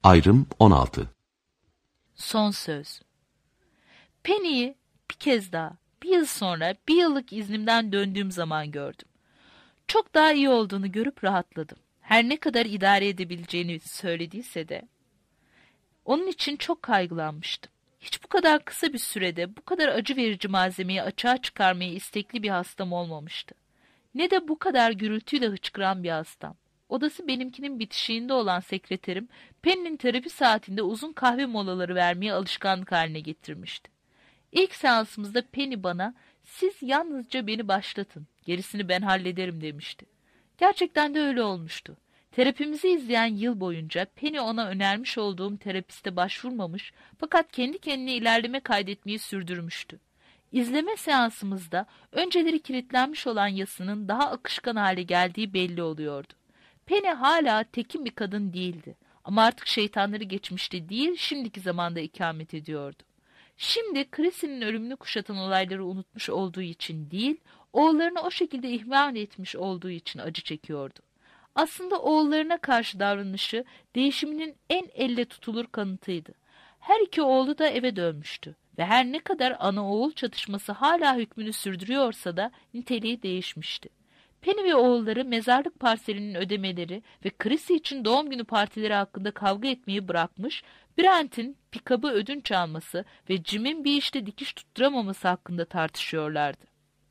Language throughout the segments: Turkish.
Ayrım 16. Son söz. Penny'yi bir kez daha, bir yıl sonra, bir yıllık iznimden döndüğüm zaman gördüm. Çok daha iyi olduğunu görüp rahatladım. Her ne kadar idare edebileceğini söylediyse de. Onun için çok kaygılanmıştım. Hiç bu kadar kısa bir sürede bu kadar acı verici malzemeyi açığa çıkarmaya istekli bir hastam olmamıştı. Ne de bu kadar gürültüyle hıçkıran bir hastam. Odası benimkinin bitişiğinde olan sekreterim, Penny'nin terapi saatinde uzun kahve molaları vermeye alışkanlık haline getirmişti. İlk seansımızda Penny bana, "Siz yalnızca beni başlatın, gerisini ben hallederim," demişti. Gerçekten de öyle olmuştu. Terapimizi izleyen yıl boyunca Penny ona önermiş olduğum terapiste başvurmamış fakat kendi kendine ilerleme kaydetmeyi sürdürmüştü. İzleme seansımızda önceleri kilitlenmiş olan yasının daha akışkan hale geldiği belli oluyordu. Penny hala tekin bir kadın değildi ama artık şeytanları geçmişte değil, şimdiki zamanda ikamet ediyordu. Şimdi Chrissy'nin ölümünü kuşatan olayları unutmuş olduğu için değil, oğullarını o şekilde ihmal etmiş olduğu için acı çekiyordu. Aslında oğullarına karşı davranışı değişiminin en elle tutulur kanıtıydı. Her iki oğlu da eve dönmüştü ve her ne kadar ana oğul çatışması hala hükmünü sürdürüyorsa da niteliği değişmişti. Penny ve oğulları mezarlık parselinin ödemeleri ve Chrissy için doğum günü partileri hakkında kavga etmeyi bırakmış, Brent'in pikabı ödünç alması ve Jim'in bir işte dikiş tutturamaması hakkında tartışıyorlardı.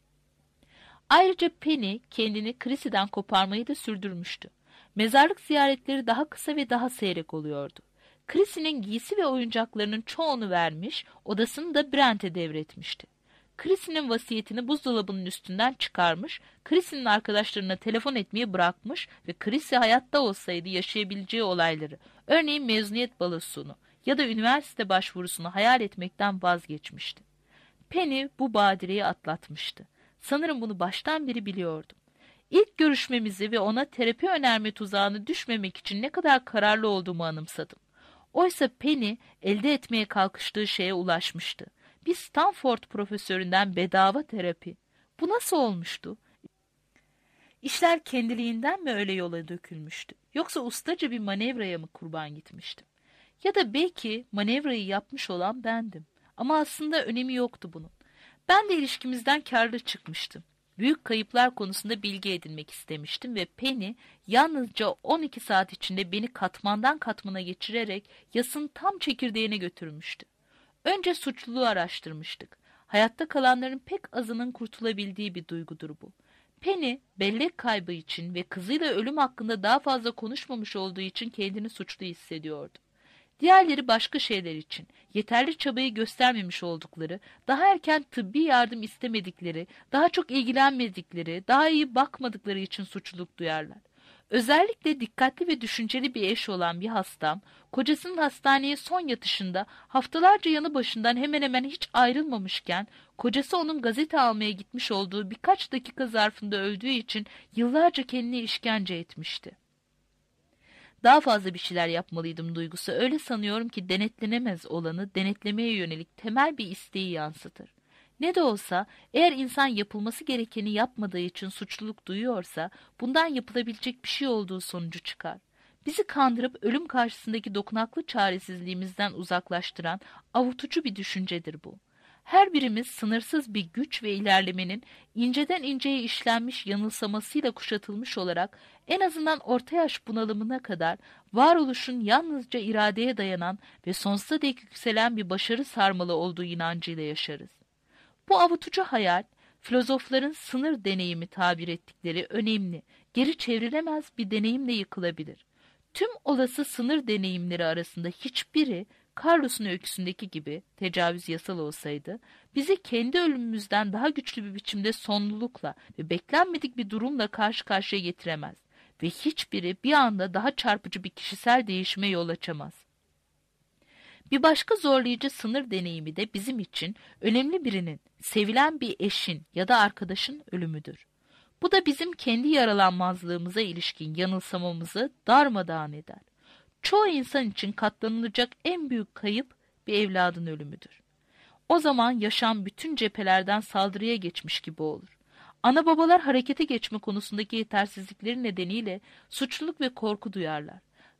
Ayrıca Penny kendini Chrissy'den koparmayı da sürdürmüştü. Mezarlık ziyaretleri daha kısa ve daha seyrek oluyordu. Chrissy'nin giysi ve oyuncaklarının çoğunu vermiş, odasını da Brent'e devretmişti. Chrissy'nin vasiyetini buzdolabının üstünden çıkarmış, Chrissy'nin arkadaşlarına telefon etmeyi bırakmış ve Chrissy hayatta olsaydı yaşayabileceği olayları, örneğin mezuniyet balosunu ya da üniversite başvurusunu hayal etmekten vazgeçmişti. Penny bu badireyi atlatmıştı. Sanırım bunu baştan beri biliyordum. İlk görüşmemizi ve ona terapi önerme tuzağına düşmemek için ne kadar kararlı olduğumu anımsadım. Oysa Penny elde etmeye kalkıştığı şeye ulaşmıştı. Bir Stanford profesöründen bedava terapi. Bu nasıl olmuştu? İşler kendiliğinden mi öyle yola dökülmüştü? Yoksa ustaca bir manevraya mı kurban gitmiştim? Ya da belki manevrayı yapmış olan bendim. Ama aslında önemi yoktu bunun. Ben de ilişkimizden kârlı çıkmıştım. Büyük kayıplar konusunda bilgi edinmek istemiştim ve Penny yalnızca 12 saat içinde beni katmandan katmana geçirerek yasın tam çekirdeğine götürmüştü. Önce suçluluğu araştırmıştık. Hayatta kalanların pek azının kurtulabildiği bir duygudur bu. Penny, bellek kaybı için ve kızıyla ölüm hakkında daha fazla konuşmamış olduğu için kendini suçlu hissediyordu. Diğerleri başka şeyler için, yeterli çabayı göstermemiş oldukları, daha erken tıbbi yardım istemedikleri, daha çok ilgilenmedikleri, daha iyi bakmadıkları için suçluluk duyarlar. Özellikle dikkatli ve düşünceli bir eş olan bir hastam, kocasının hastaneye son yatışında haftalarca yanı başından hemen hemen hiç ayrılmamışken, kocası onun gazete almaya gitmiş olduğu birkaç dakika zarfında öldüğü için yıllarca kendini işkence etmişti. Daha fazla bir şeyler yapmalıydım duygusu öyle sanıyorum ki denetlenemez olanı denetlemeye yönelik temel bir isteği yansıtır. Ne de olsa eğer insan yapılması gerekeni yapmadığı için suçluluk duyuyorsa bundan yapılabilecek bir şey olduğu sonucu çıkar. Bizi kandırıp ölüm karşısındaki dokunaklı çaresizliğimizden uzaklaştıran avutucu bir düşüncedir bu. Her birimiz sınırsız bir güç ve ilerlemenin inceden inceye işlenmiş yanılsamasıyla kuşatılmış olarak en azından orta yaş bunalımına kadar varoluşun yalnızca iradeye dayanan ve sonsuza dek yükselen bir başarı sarmalı olduğu inancıyla yaşarız. Bu avutucu hayal, filozofların sınır deneyimi tabir ettikleri önemli, geri çevrilemez bir deneyimle yıkılabilir. Tüm olası sınır deneyimleri arasında hiçbiri, Carlos'un öyküsündeki gibi tecavüz yasal olsaydı, bizi kendi ölümümüzden daha güçlü bir biçimde sonlulukla ve beklenmedik bir durumla karşı karşıya getiremez ve hiçbiri bir anda daha çarpıcı bir kişisel değişime yol açamaz. Bir başka zorlayıcı sınır deneyimi de bizim için önemli birinin, sevilen bir eşin ya da arkadaşın ölümüdür. Bu da bizim kendi yaralanmazlığımıza ilişkin yanılsamamızı darmadağın eder. Çoğu insan için katlanılacak en büyük kayıp bir evladın ölümüdür. O zaman yaşam bütün cephelerden saldırıya geçmiş gibi olur. Ana babalar harekete geçme konusundaki yetersizlikleri nedeniyle suçluluk ve korku duyarlar.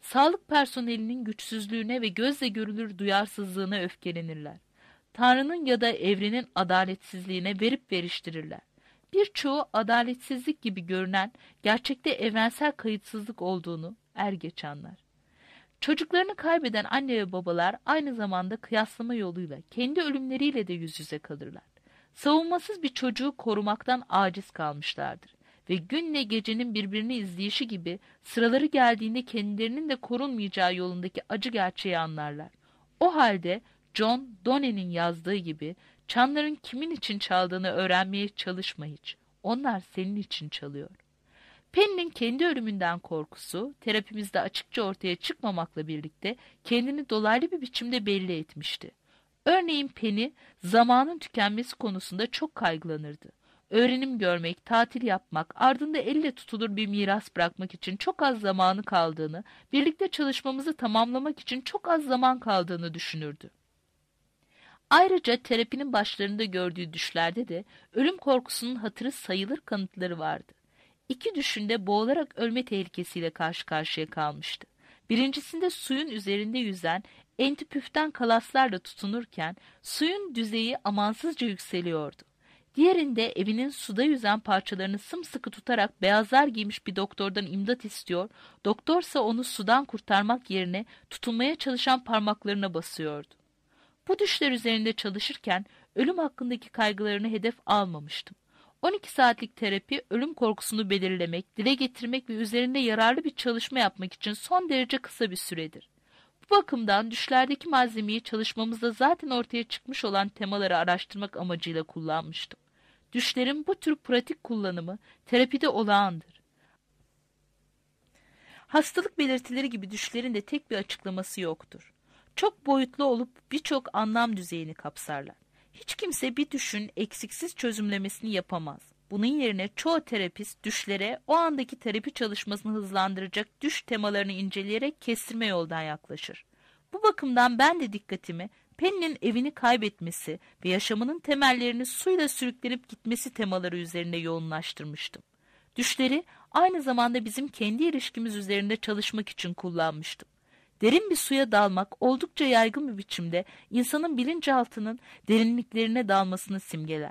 Sağlık personelinin güçsüzlüğüne ve gözle görülür duyarsızlığına öfkelenirler. Tanrı'nın ya da evrenin adaletsizliğine verip veriştirirler. Birçoğu adaletsizlik gibi görünen gerçekte evrensel kayıtsızlık olduğunu er geç anlar. Çocuklarını kaybeden anne ve babalar aynı zamanda kıyaslama yoluyla kendi ölümleriyle de yüz yüze kalırlar. Savunmasız bir çocuğu korumaktan aciz kalmışlardır ve günle gecenin birbirini izleyişi gibi sıraları geldiğinde kendilerinin de korunmayacağı yolundaki acı gerçeği anlarlar. O halde John Donne'nin yazdığı gibi çanların kimin için çaldığını öğrenmeye çalışma hiç. Onlar senin için çalıyor. Penny'nin kendi ölümünden korkusu terapimizde açıkça ortaya çıkmamakla birlikte kendini dolaylı bir biçimde belli etmişti. Örneğin Penny zamanın tükenmesi konusunda çok kaygılanırdı. Öğrenim görmek, tatil yapmak, ardında elle tutulur bir miras bırakmak için çok az zamanı kaldığını, birlikte çalışmamızı tamamlamak için çok az zaman kaldığını düşünürdü. Ayrıca terapinin başlarında gördüğü düşlerde de ölüm korkusunun hatırı sayılır kanıtları vardı. İki düşünde boğularak ölme tehlikesiyle karşı karşıya kalmıştı. Birincisinde suyun üzerinde yüzen entipüften kalaslarla tutunurken suyun düzeyi amansızca yükseliyordu. Diğerinde evinin suda yüzen parçalarını sımsıkı tutarak beyazlar giymiş bir doktordan imdat istiyor, doktorsa onu sudan kurtarmak yerine tutunmaya çalışan parmaklarına basıyordu. Bu düşler üzerinde çalışırken ölüm hakkındaki kaygılarını hedef almamıştım. 12 saatlik terapi ölüm korkusunu belirlemek, dile getirmek ve üzerinde yararlı bir çalışma yapmak için son derece kısa bir süredir. Bu bakımdan düşlerdeki malzemeyi çalışmamızda zaten ortaya çıkmış olan temaları araştırmak amacıyla kullanmıştım. Düşlerin bu tür pratik kullanımı terapide olağandır. Hastalık belirtileri gibi düşlerin de tek bir açıklaması yoktur. Çok boyutlu olup birçok anlam düzeyini kapsarlar. Hiç kimse bir düşün eksiksiz çözümlemesini yapamaz. Bunun yerine çoğu terapist düşlere o andaki terapi çalışmasını hızlandıracak düş temalarını inceleyerek kestirme yoldan yaklaşır. Bu bakımdan ben de dikkatimi Penny'nin evini kaybetmesi ve yaşamının temellerini suyla sürüklenip gitmesi temaları üzerine yoğunlaştırmıştım. Düşleri aynı zamanda bizim kendi ilişkimiz üzerinde çalışmak için kullanmıştım. Derin bir suya dalmak oldukça yaygın bir biçimde insanın bilinçaltının derinliklerine dalmasını simgeler.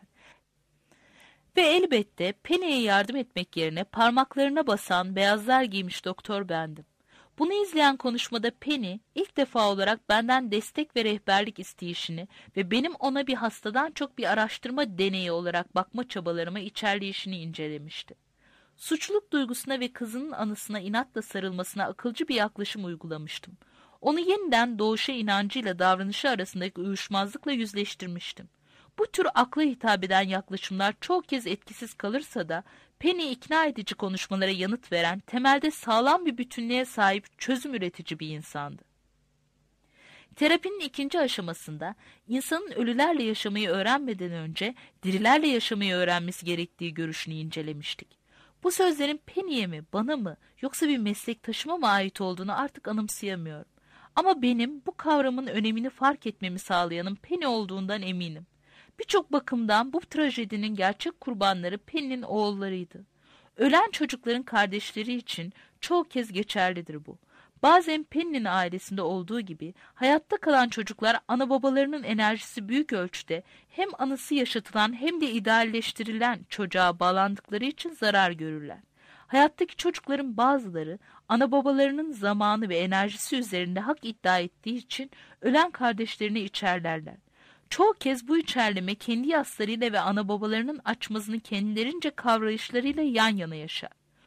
Ve elbette Penny'e yardım etmek yerine parmaklarına basan beyazlar giymiş doktor bendim. Bunu izleyen konuşmada Penny ilk defa olarak benden destek ve rehberlik isteyişini ve benim ona bir hastadan çok bir araştırma deneyi olarak bakma çabalarıma içerleyişini incelemişti. Suçluluk duygusuna ve kızının anısına inatla sarılmasına akılcı bir yaklaşım uygulamıştım. Onu yeniden doğuşa inancıyla davranışı arasındaki uyuşmazlıkla yüzleştirmiştim. Bu tür akla hitap eden yaklaşımlar çok kez etkisiz kalırsa da Penny ikna edici konuşmalara yanıt veren, temelde sağlam bir bütünlüğe sahip çözüm üretici bir insandı. Terapinin ikinci aşamasında insanın ölülerle yaşamayı öğrenmeden önce dirilerle yaşamayı öğrenmesi gerektiği görüşünü incelemiştik. Bu sözlerin Penny'e mi, bana mı, yoksa bir meslektaşıma mı ait olduğunu artık anımsayamıyorum. Ama benim bu kavramın önemini fark etmemi sağlayanın Penny olduğundan eminim. Birçok bakımdan bu trajedinin gerçek kurbanları Penny'nin oğullarıydı. Ölen çocukların kardeşleri için çoğu kez geçerlidir bu. Bazen Penny'nin ailesinde olduğu gibi hayatta kalan çocuklar ana babalarının enerjisi büyük ölçüde hem anısı yaşatılan hem de idealleştirilen çocuğa bağlandıkları için zarar görürler. Hayattaki çocukların bazıları ana babalarının zamanı ve enerjisi üzerinde hak iddia ettiği için ölen kardeşlerini içerlerler. Çoğu kez bu içerleme kendi yaslarıyla ve ana babalarının açmazını kendilerince kavrayışlarıyla yan yana yaşar.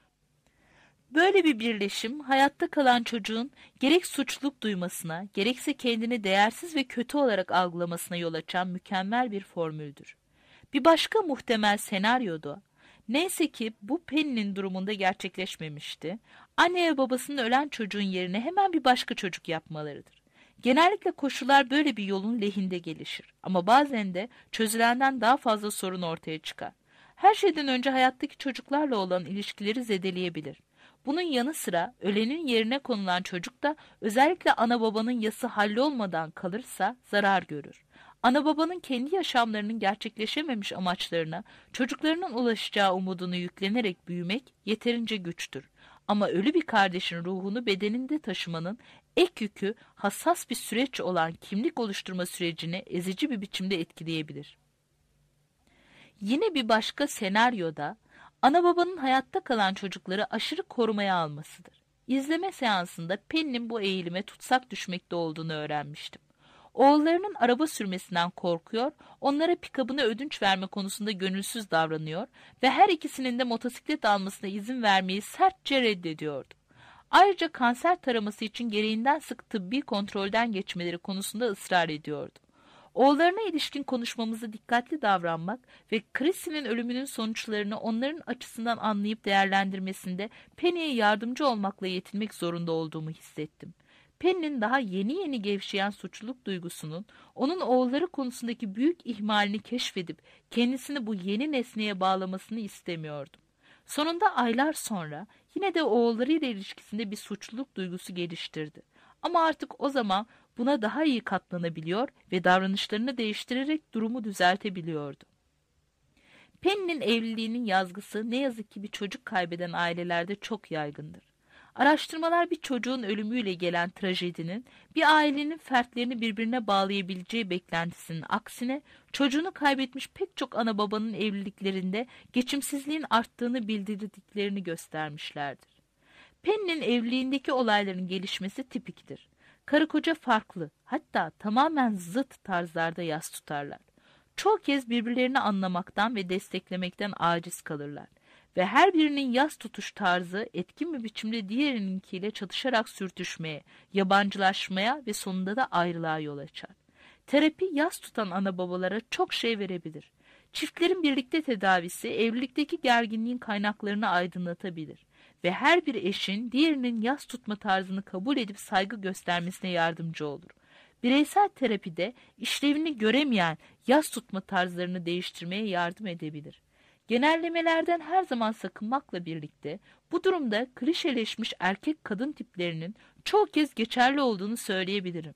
Böyle bir birleşim hayatta kalan çocuğun gerek suçluluk duymasına, gerekse kendini değersiz ve kötü olarak algılamasına yol açan mükemmel bir formüldür. Bir başka muhtemel senaryoda, neyse ki bu Penny'nin durumunda gerçekleşmemişti, anne ve babasının ölen çocuğun yerine hemen bir başka çocuk yapmalarıdır. Genellikle koşullar böyle bir yolun lehinde gelişir ama bazen de çözülenden daha fazla sorun ortaya çıkar. Her şeyden önce hayattaki çocuklarla olan ilişkileri zedeleyebilir. Bunun yanı sıra ölenin yerine konulan çocuk da özellikle ana babanın yası hallolmadan kalırsa zarar görür. Ana babanın kendi yaşamlarının gerçekleşememiş amaçlarına çocuklarının ulaşacağı umudunu yüklenerek büyümek yeterince güçtür. Ama ölü bir kardeşin ruhunu bedeninde taşımanın ek yükü hassas bir süreç olan kimlik oluşturma sürecini ezici bir biçimde etkileyebilir. Yine bir başka senaryoda ana babanın hayatta kalan çocukları aşırı korumaya almasıdır. İzleme seansında Penny'nin bu eğilime tutsak düşmekte olduğunu öğrenmiştim. Oğullarının araba sürmesinden korkuyor, onlara pikabını ödünç verme konusunda gönülsüz davranıyor ve her ikisinin de motosiklet almasına izin vermeyi sertçe reddediyordu. Ayrıca kanser taraması için gereğinden sık tıbbi kontrolden geçmeleri konusunda ısrar ediyordu. Oğullarına ilişkin konuşmamızı dikkatli davranmak ve Chrissy'nin ölümünün sonuçlarını onların açısından anlayıp değerlendirmesinde Penny'e yardımcı olmakla yetinmek zorunda olduğumu hissettim. Penny'nin daha yeni gevşeyen suçluluk duygusunun onun oğulları konusundaki büyük ihmalini keşfedip kendisini bu yeni nesneye bağlamasını istemiyordum. Sonunda aylar sonra yine de oğullarıyla ilişkisinde bir suçluluk duygusu geliştirdi. Ama artık o zaman buna daha iyi katlanabiliyor ve davranışlarını değiştirerek durumu düzeltebiliyordu. Penny'nin evliliğinin yazgısı ne yazık ki bir çocuk kaybeden ailelerde çok yaygındır. Araştırmalar bir çocuğun ölümüyle gelen trajedinin bir ailenin fertlerini birbirine bağlayabileceği beklentisinin aksine çocuğunu kaybetmiş pek çok ana babanın evliliklerinde geçimsizliğin arttığını bildirdiklerini göstermişlerdir. Penny'nin evliliğindeki olayların gelişmesi tipiktir. Karı koca farklı, hatta tamamen zıt tarzlarda yas tutarlar. Çoğu kez birbirlerini anlamaktan ve desteklemekten aciz kalırlar. Ve her birinin yas tutuş tarzı etkin bir biçimde diğerininkiyle çatışarak sürtüşmeye, yabancılaşmaya ve sonunda da ayrılığa yol açar. Terapi yas tutan ana babalara çok şey verebilir. Çiftlerin birlikte tedavisi evlilikteki gerginliğin kaynaklarını aydınlatabilir. Ve her bir eşin diğerinin yas tutma tarzını kabul edip saygı göstermesine yardımcı olur. Bireysel terapide işlevini göremeyen yas tutma tarzlarını değiştirmeye yardım edebilir. Genellemelerden her zaman sakınmakla birlikte bu durumda klişeleşmiş erkek kadın tiplerinin çoğu kez geçerli olduğunu söyleyebilirim.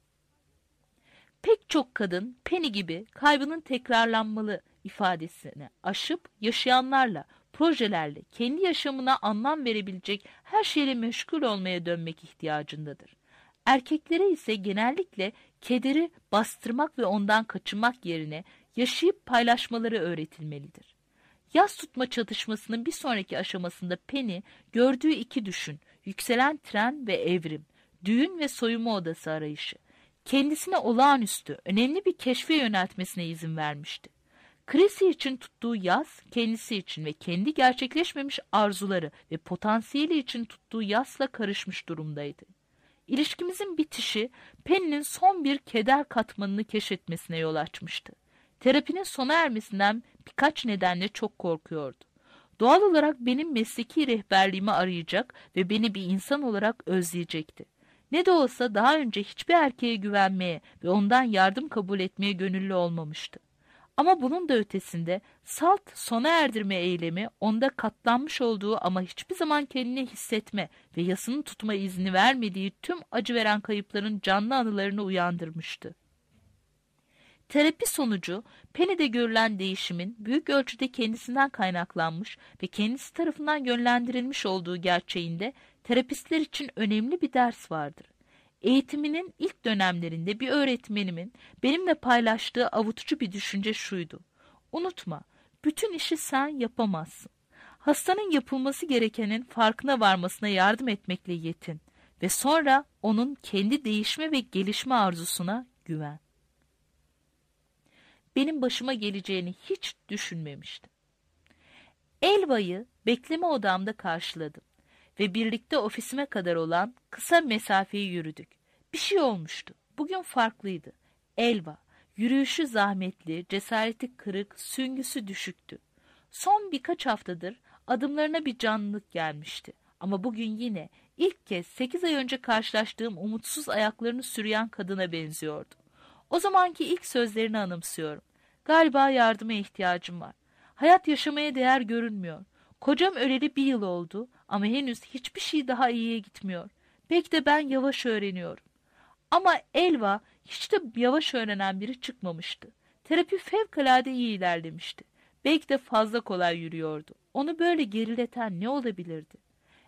Pek çok kadın Penny gibi kaybının tekrarlanmalı ifadesini aşıp yaşayanlarla, projelerle, kendi yaşamına anlam verebilecek her şeyle meşgul olmaya dönmek ihtiyacındadır. Erkeklere ise genellikle kederi bastırmak ve ondan kaçınmak yerine yaşayıp paylaşmaları öğretilmelidir. Yas tutma çatışmasının bir sonraki aşamasında Penny gördüğü iki düşün, yükselen tren ve evrim, düğün ve soyunma odası arayışı, kendisine olağanüstü, önemli bir keşfe yöneltmesine izin vermişti. Chrissy için tuttuğu yas, kendisi için ve kendi gerçekleşmemiş arzuları ve potansiyeli için tuttuğu yasla karışmış durumdaydı. İlişkimizin bitişi Penny'nin son bir keder katmanını keşfetmesine yol açmıştı. Terapinin sona ermesinden birkaç nedenle çok korkuyordu. Doğal olarak benim mesleki rehberliğimi arayacak ve beni bir insan olarak özleyecekti. Ne de olsa daha önce hiçbir erkeğe güvenmeye ve ondan yardım kabul etmeye gönüllü olmamıştı. Ama bunun da ötesinde salt sona erdirme eylemi onda katlanmış olduğu ama hiçbir zaman kendini hissetme ve yasını tutma izni vermediği tüm acı veren kayıpların canlı anılarını uyandırmıştı. Terapi sonucu Penny'de görülen değişimin büyük ölçüde kendisinden kaynaklanmış ve kendisi tarafından yönlendirilmiş olduğu gerçeğinde terapistler için önemli bir ders vardır. Eğitiminin ilk dönemlerinde bir öğretmenimin benimle paylaştığı avutucu bir düşünce şuydu: unutma, bütün işi sen yapamazsın. Hastanın yapılması gerekenin farkına varmasına yardım etmekle yetin ve sonra onun kendi değişme ve gelişme arzusuna güven. Benim başıma geleceğini hiç düşünmemiştim. Elva'yı bekleme odamda karşıladım ve birlikte ofisime kadar olan kısa mesafeyi yürüdük. Bir şey olmuştu. Bugün farklıydı. Elva, yürüyüşü zahmetli, cesareti kırık, süngüsü düşüktü. Son birkaç haftadır adımlarına bir canlılık gelmişti. Ama bugün yine ilk kez 8 ay önce karşılaştığım umutsuz ayaklarını sürüyen kadına benziyordu. O zamanki ilk sözlerini anımsıyorum. Galiba yardıma ihtiyacım var. Hayat yaşamaya değer görünmüyor. Kocam öleli 1 yıl oldu ama henüz hiçbir şey daha iyiye gitmiyor. Belki de ben yavaş öğreniyorum. Ama Elva hiç de yavaş öğrenen biri çıkmamıştı. Terapi fevkalade iyi ilerlemişti. Belki de fazla kolay yürüyordu. Onu böyle gerileten ne olabilirdi?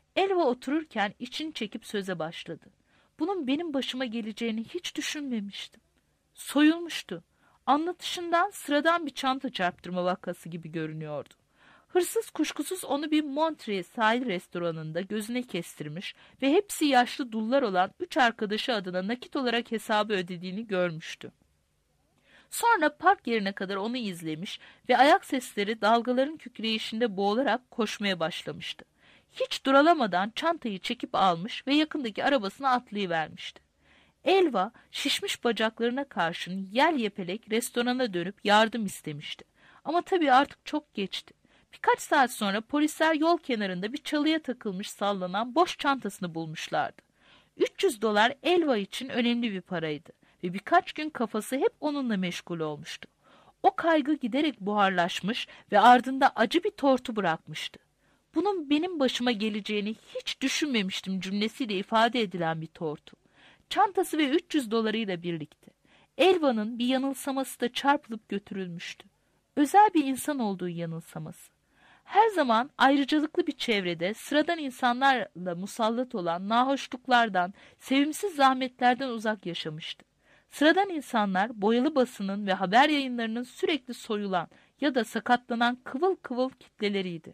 Elva otururken içini çekip söze başladı. Bunun benim başıma geleceğini hiç düşünmemiştim. Soyulmuştu. Anlatışından sıradan bir çanta çarptırma vakası gibi görünüyordu. Hırsız kuşkusuz onu bir Montreux sahil restoranında gözüne kestirmiş ve hepsi yaşlı dullar olan 3 arkadaşı adına nakit olarak hesabı ödediğini görmüştü. Sonra park yerine kadar onu izlemiş ve ayak sesleri dalgaların kükreyişinde boğularak koşmaya başlamıştı. Hiç duralamadan çantayı çekip almış ve yakındaki arabasına atlayıvermişti. Elva şişmiş bacaklarına karşın yel yepelek restorana dönüp yardım istemişti. Ama tabii artık çok geçti. Birkaç saat sonra polisler yol kenarında bir çalıya takılmış sallanan boş çantasını bulmuşlardı. 300 dolar Elva için önemli bir paraydı ve birkaç gün kafası hep onunla meşgul olmuştu. O kaygı giderek buharlaşmış ve ardında acı bir tortu bırakmıştı. Bunun benim başıma geleceğini hiç düşünmemiştim cümlesiyle ifade edilen bir tortu. Çantası ve 300 dolarıyla birlikte. Elva'nın bir yanılsaması da çarpılıp götürülmüştü. Özel bir insan olduğu yanılsaması. Her zaman ayrıcalıklı bir çevrede sıradan insanlarla musallat olan nahoşluklardan, sevimsiz zahmetlerden uzak yaşamıştı. Sıradan insanlar boyalı basının ve haber yayınlarının sürekli soyulan ya da sakatlanan kıvıl kıvıl kitleleriydi.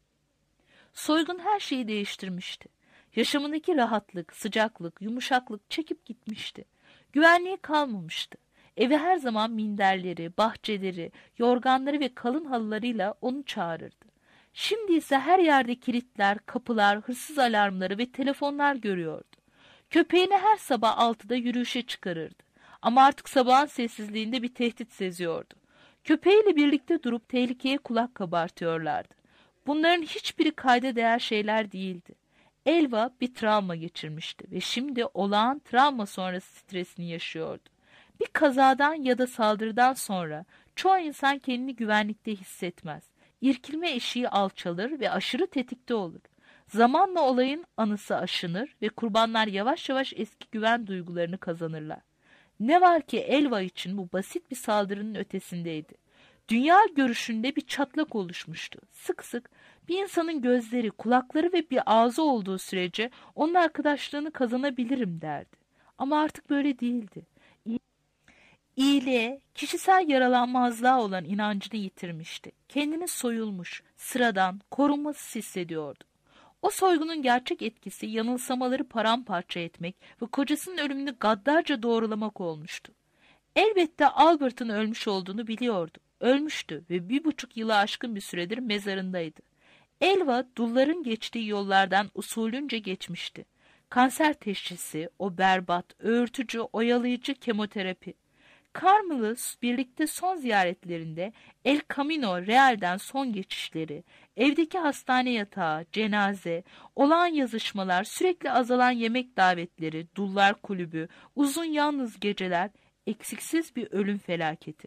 Soygun her şeyi değiştirmişti. Yaşamındaki rahatlık, sıcaklık, yumuşaklık çekip gitmişti. Güvenliği kalmamıştı. Evi her zaman minderleri, bahçeleri, yorganları ve kalın halılarıyla onu çağırırdı. Şimdi ise her yerde kilitler, kapılar, hırsız alarmları ve telefonlar görüyordu. Köpeğini her sabah 6'da yürüyüşe çıkarırdı. Ama artık sabahın sessizliğinde bir tehdit seziyordu. Köpeğiyle birlikte durup tehlikeye kulak kabartıyorlardı. Bunların hiçbiri kayda değer şeyler değildi. Elva bir travma geçirmişti ve şimdi olağan travma sonrası stresini yaşıyordu. Bir kazadan ya da saldırıdan sonra çoğu insan kendini güvenlikte hissetmez. İrkilme eşiği alçalır ve aşırı tetikte olur. Zamanla olayın anısı aşınır ve kurbanlar yavaş yavaş eski güven duygularını kazanırlar. Ne var ki Elva için bu basit bir saldırının ötesindeydi. Dünya görüşünde bir çatlak oluşmuştu. Sık sık bir insanın gözleri, kulakları ve bir ağzı olduğu sürece onun arkadaşlığını kazanabilirim derdi. Ama artık böyle değildi. İyiliğe, kişisel yaralanmazlığa olan inancını yitirmişti. Kendini soyulmuş, sıradan, korunmasız hissediyordu. O soygunun gerçek etkisi yanılsamaları paramparça etmek ve kocasının ölümünü gaddarca doğrulamak olmuştu. Elbette Albert'ın ölmüş olduğunu biliyordu. Ölmüştü ve 1,5 yılı aşkın bir süredir mezarındaydı. Elva, dulların geçtiği yollardan usulünce geçmişti. Kanser teşhisi, o berbat, öğürtücü, oyalayıcı kemoterapi. Carmel'ı birlikte son ziyaretlerinde El Camino Real'den son geçişleri, evdeki hastane yatağı, cenaze, olağan yazışmalar, sürekli azalan yemek davetleri, dullar kulübü, uzun yalnız geceler, eksiksiz bir ölüm felaketi.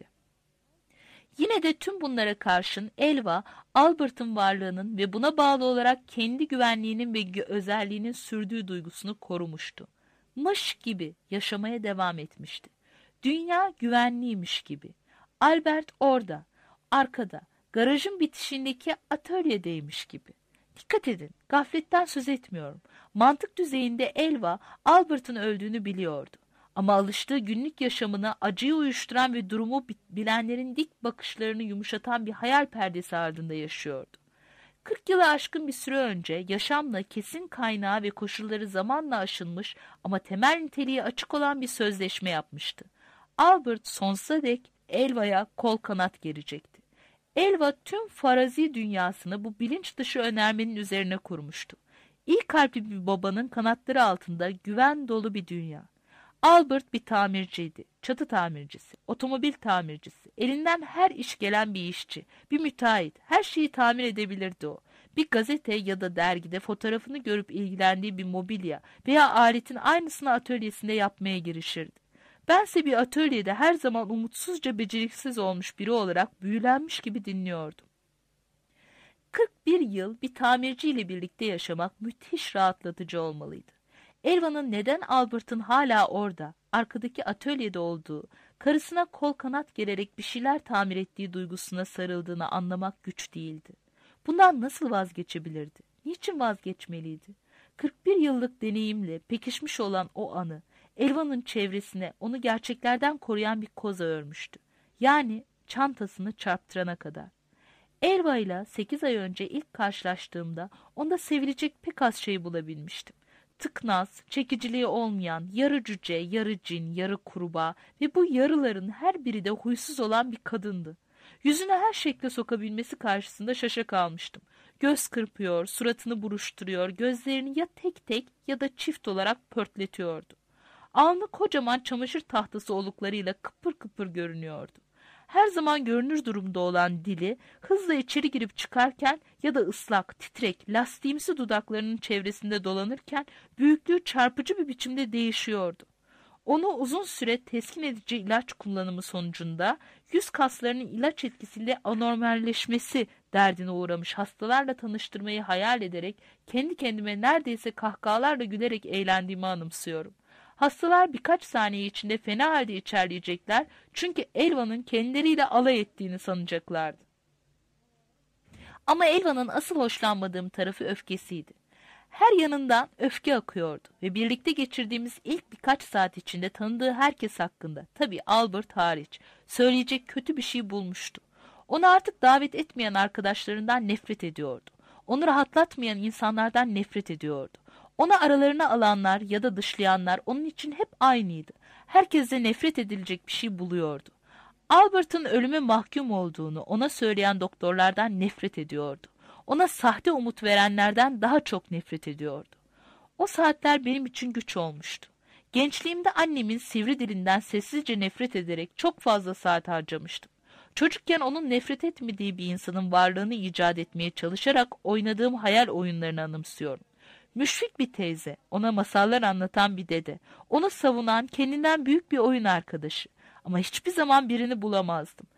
Yine de tüm bunlara karşın Elva, Albert'ın varlığının ve buna bağlı olarak kendi güvenliğinin ve özelliğinin sürdüğü duygusunu korumuştu. Mış gibi yaşamaya devam etmişti. Dünya güvenliymiş gibi. Albert orada, arkada, garajın bitişindeki atölyedeymiş gibi. Dikkat edin, gafletten söz etmiyorum. Mantık düzeyinde Elva, Albert'ın öldüğünü biliyordu. Ama alıştığı günlük yaşamına acıyı uyuşturan ve durumu bilenlerin dik bakışlarını yumuşatan bir hayal perdesi ardında yaşıyordu. 40 yılı aşkın bir süre önce yaşamla kesin kaynağı ve koşulları zamanla aşılmış ama temel niteliği açık olan bir sözleşme yapmıştı. Albert sonsuza dek Elva'ya kol kanat gerecekti. Elva tüm farazi dünyasını bu bilinç dışı önermenin üzerine kurmuştu. İyi kalpli bir babanın kanatları altında güven dolu bir dünya. Albert bir tamirciydi, çatı tamircisi, otomobil tamircisi, elinden her iş gelen bir işçi, bir müteahhit, her şeyi tamir edebilirdi o. Bir gazete ya da dergide fotoğrafını görüp ilgilendiği bir mobilya veya aletin aynısını atölyesinde yapmaya girişirdi. Bense bir atölyede her zaman umutsuzca beceriksiz olmuş biri olarak büyülenmiş gibi dinliyordum. 41 yıl bir tamirciyle birlikte yaşamak müthiş rahatlatıcı olmalıydı. Elva'nın neden Albert'ın hala orada, arkadaki atölyede olduğu, karısına kol kanat gererek bir şeyler tamir ettiği duygusuna sarıldığını anlamak güç değildi. Bundan nasıl vazgeçebilirdi? Niçin vazgeçmeliydi? 41 yıllık deneyimle pekişmiş olan o anı, Elva'nın çevresine onu gerçeklerden koruyan bir koza örmüştü. Yani çantasını çarptırana kadar. Elva ile 8 ay önce ilk karşılaştığımda onda sevilecek pek az şey bulabilmiştim. Tıknaz, çekiciliği olmayan, yarı cüce, yarı cin, yarı kurbağa ve bu yarıların her biri de huysuz olan bir kadındı. Yüzüne her şekle sokabilmesi karşısında şaşa kalmıştım. Göz kırpıyor, suratını buruşturuyor, gözlerini ya tek tek ya da çift olarak pörtletiyordu. Alnı kocaman çamaşır tahtası oluklarıyla kıpır kıpır görünüyordu. Her zaman görünür durumda olan dili hızla içeri girip çıkarken ya da ıslak, titrek, lastiğimsi dudaklarının çevresinde dolanırken büyüklüğü çarpıcı bir biçimde değişiyordu. Onu uzun süre teskin edici ilaç kullanımı sonucunda yüz kaslarının ilaç etkisiyle anormalleşmesi derdine uğramış hastalarla tanıştırmayı hayal ederek kendi kendime neredeyse kahkahalarla gülerek eğlendiğimi anımsıyorum. Hastalar birkaç saniye içinde fena halde içerleyecekler çünkü Elva'nın kendileriyle alay ettiğini sanacaklardı. Ama Elva'nın asıl hoşlanmadığım tarafı öfkesiydi. Her yanından öfke akıyordu ve birlikte geçirdiğimiz ilk birkaç saat içinde tanıdığı herkes hakkında, tabii Albert hariç, söyleyecek kötü bir şey bulmuştu. Onu artık davet etmeyen arkadaşlarından nefret ediyordu. Onu rahatlatmayan insanlardan nefret ediyordu. Onu aralarına alanlar ya da dışlayanlar onun için hep aynıydı. Herkese nefret edilecek bir şey buluyordu. Albert'ın ölüme mahkum olduğunu ona söyleyen doktorlardan nefret ediyordu. Ona sahte umut verenlerden daha çok nefret ediyordu. O saatler benim için güç olmuştu. Gençliğimde annemin sivri dilinden sessizce nefret ederek çok fazla saat harcamıştım. Çocukken onun nefret etmediği bir insanın varlığını icat etmeye çalışarak oynadığım hayal oyunlarını anımsıyorum. Müşfik bir teyze, ona masallar anlatan bir dede, onu savunan kendinden büyük bir oyun arkadaşı. Ama hiçbir zaman birini bulamazdım.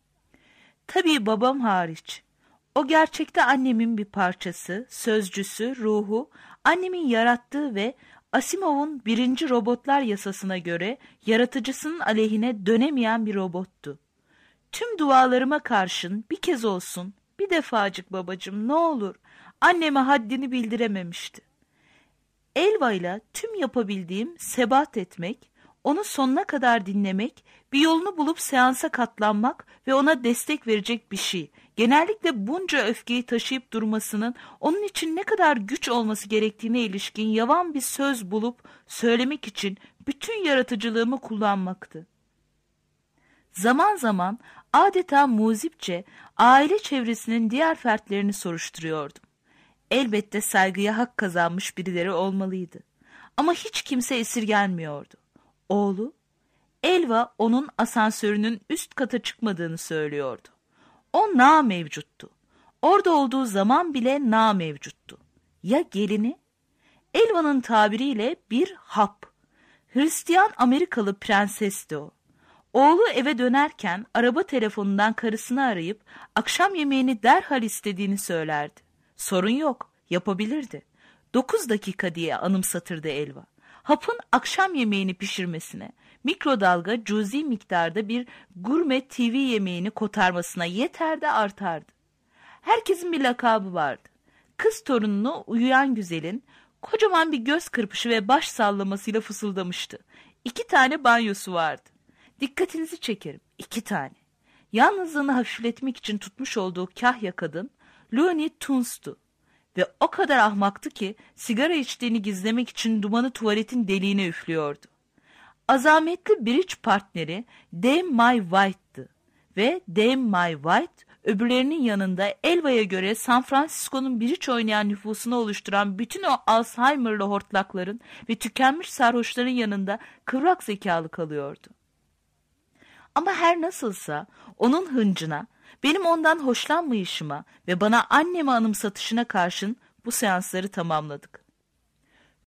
Tabii babam hariç. O gerçekte annemin bir parçası, sözcüsü, ruhu, annemin yarattığı ve Asimov'un 1. robotlar yasasına göre yaratıcısının aleyhine dönemeyen bir robottu. Tüm dualarıma karşın bir kez olsun, bir defacık babacığım ne olur, anneme haddini bildirememişti. Elva'yla tüm yapabildiğim sebat etmek, onu sonuna kadar dinlemek, bir yolunu bulup seansa katlanmak ve ona destek verecek bir şey. Genellikle bunca öfkeyi taşıyıp durmasının onun için ne kadar güç olması gerektiğine ilişkin yavan bir söz bulup söylemek için bütün yaratıcılığımı kullanmaktı. Zaman zaman adeta muzipçe aile çevresinin diğer fertlerini soruşturuyordum. Elbette saygıya hak kazanmış birileri olmalıydı. Ama hiç kimse esirgenmiyordu. Oğlu, Elva onun asansörünün üst kata çıkmadığını söylüyordu. O mevcuttu. Orada olduğu zaman bile mevcuttu. Ya gelini? Elva'nın tabiriyle bir hap. Hristiyan Amerikalı prensesti o. Oğlu eve dönerken araba telefonundan karısını arayıp akşam yemeğini derhal istediğini söylerdi. Sorun yok, yapabilirdi. 9 dakika diye anımsatırdı Elva. Hapın akşam yemeğini pişirmesine, mikrodalga cüzi miktarda bir gurme TV yemeğini kotarmasına yeter de artardı. Herkesin bir lakabı vardı. Kız torununu uyuyan güzelin kocaman bir göz kırpışı ve baş sallamasıyla fısıldamıştı. 2 tane banyosu vardı. Dikkatinizi çekerim, 2 tane. Yalnızlığını hafifletmek için tutmuş olduğu kahya kadın Looney Tunes'tu. Ve o kadar ahmaktı ki sigara içtiğini gizlemek için dumanı tuvaletin deliğine üflüyordu. Azametli bridge partneri Dame My White'tı. Ve Dame My White öbürlerinin yanında Elva'ya göre San Francisco'nun bridge oynayan nüfusunu oluşturan bütün o Alzheimer'lı hortlakların ve tükenmiş sarhoşların yanında kıvrak zekalı kalıyordu. Ama her nasılsa onun hıncına, benim ondan hoşlanmayışıma ve bana annemi anımsatışına karşın bu seansları tamamladık.